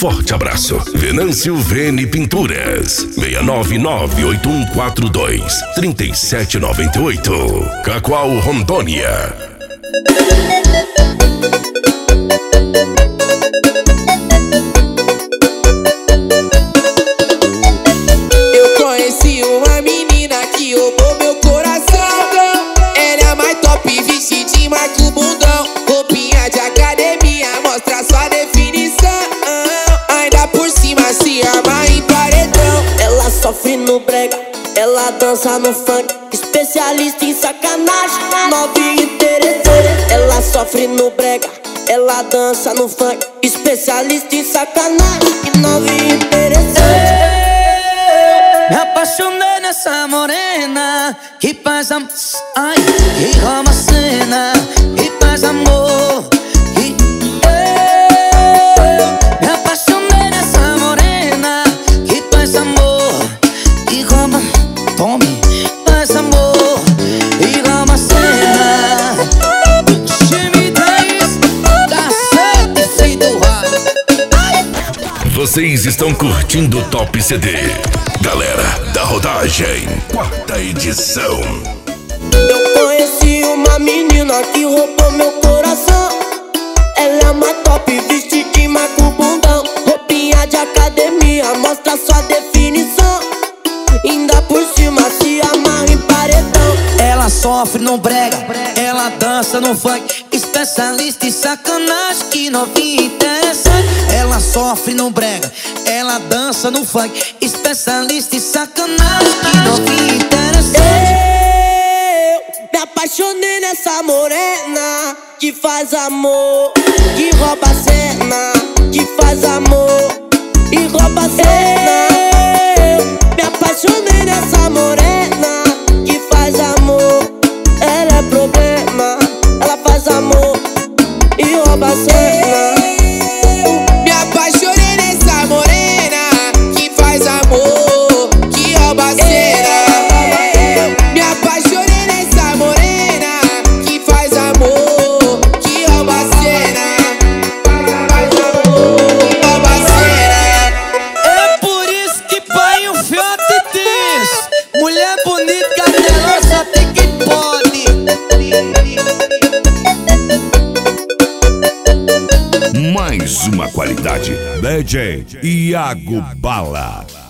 forte abraço. Venâncio Vene Pinturas, 699-8142-3798. Cacoal, Rondônia. Eu conheci uma menina que roubou meu coração. Ela é a mais top, vestidinho, marca o bundão. Roupinha de academia, mostra sua definição. Ainda por cima se arma em paredão. Ela sofre no brega, ela dança no funk, especialista em sacanagem, novinha interessante. Ela sofre no brega, ela dança no funk, especialista em sacanagem, novinha interessante. Me apaixonei nessa morena que faz ai, que rouba a cena, que faz amor. Me apaixonei nessa morena que faz amor, que rouba, tome, faz amor e rouba a cena. Time 10, cacete, se do rádio. Vocês estão curtindo o Top CD. Galera da Rodagem, 4ª edição. Eu conheci uma menina que roubou meu coração. Ela é uma top, vestidinho, marca o bundão. Roupinha de academia, mostra sua definição. Ainda por cima se amarra em paredão. Ela sofre no brega, ela dança no funk, especialista em sacanagem, que novinha interessante. Ela sofre no brega, ela dança no funk, especialista em sacanagem, que novinha interessante. Eu me apaixonei nessa morena que faz amor, que rouba a cena, que faz amor e rouba a cena. Eu me apaixonei nessa morena que faz amor. Ela é problema, ela faz amor e rouba a cena. Me apaixonei nessa morena que faz amor, que rouba a cena. Me apaixonei nessa morena que faz amor, que rouba a cena. Faz amor, que rouba a cena. É por isso que pai um fiote diz: mulher bonita, cadela só tem que pode. Mais uma qualidade. DJ Iago Bala.